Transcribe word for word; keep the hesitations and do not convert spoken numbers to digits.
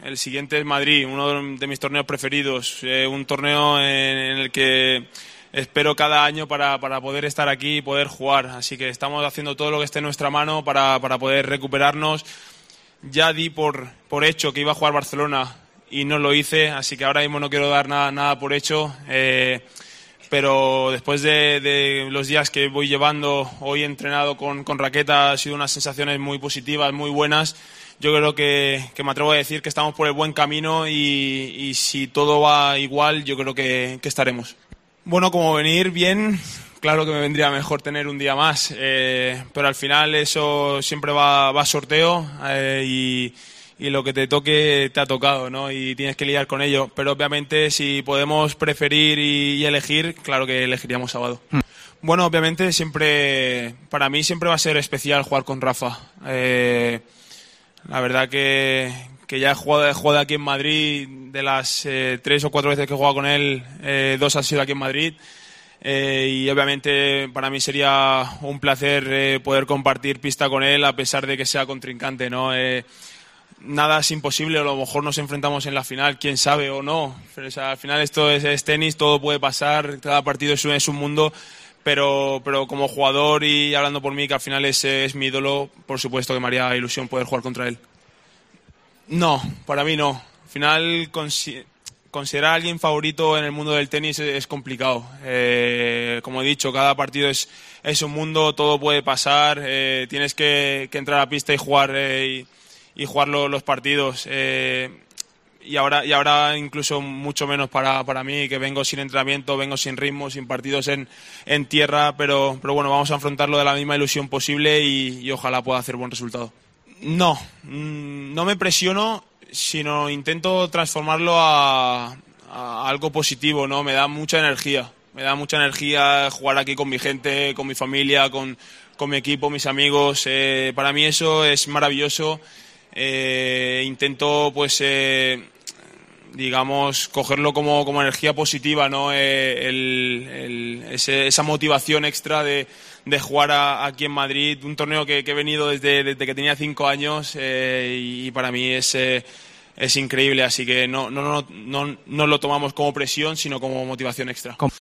El siguiente es Madrid, uno de mis torneos preferidos, eh, un torneo en, en el que espero cada año para, para poder estar aquí y poder jugar. Así que estamos haciendo todo lo que esté en nuestra mano para, para poder recuperarnos. Ya di por, por hecho que iba a jugar Barcelona y no lo hice, así que ahora mismo no quiero dar nada, nada por hecho. Eh, pero después de, de los días que voy llevando, hoy he entrenado con, con raqueta, ha sido unas sensaciones muy positivas, muy buenas. Yo creo que, que me atrevo a decir que estamos por el buen camino y, y si todo va igual, yo creo que, que estaremos. Bueno, como venir bien, claro que me vendría mejor tener un día más, eh, pero al final eso siempre va, va a sorteo eh, y, y lo que te toque te ha tocado, ¿no? Y tienes que lidiar con ello. Pero obviamente si podemos preferir y, y elegir, claro que elegiríamos sábado. Hmm. Bueno, obviamente siempre, para mí siempre va a ser especial jugar con Rafa. Eh, La verdad que, que ya he jugado, he jugado aquí en Madrid, de las eh, tres o cuatro veces que he jugado con él, eh, dos han sido aquí en Madrid. Eh, y obviamente para mí sería un placer eh, poder compartir pista con él a pesar de que sea contrincante, ¿no? Eh, nada es imposible, a lo mejor nos enfrentamos en la final, quién sabe o no. Pero, o sea, al final esto es, es tenis, todo puede pasar, cada partido es un, es un mundo. Pero, pero como jugador y hablando por mí, que al final es, es mi ídolo, por supuesto que me haría ilusión poder jugar contra él. No, para mí no. Al final, consi- considerar a alguien favorito en el mundo del tenis es, es complicado. Eh, como he dicho, cada partido es, es un mundo, todo puede pasar. Eh, tienes que, que entrar a la pista y jugar, eh, y, y jugar lo, los partidos. Eh, Y ahora, y ahora incluso mucho menos para, para mí, que vengo sin entrenamiento, vengo sin ritmo, sin partidos en, en tierra, pero, pero bueno, vamos a afrontarlo de la misma ilusión posible y, y ojalá pueda hacer buen resultado. No, no me presiono, sino intento transformarlo a, a algo positivo, ¿no? Me da mucha energía, me da mucha energía jugar aquí con mi gente, con mi familia, con, con mi equipo, mis amigos. Eh, para mí eso es maravilloso. Eh, intento pues eh, digamos cogerlo como, como energía positiva, ¿no? Eh, el, el, ese, esa motivación extra de, de jugar a, aquí en Madrid, un torneo que, que he venido desde, desde que tenía cinco años eh, y, y para mí es, eh, es increíble, así que no, no, no, no, no lo tomamos como presión sino como motivación extra.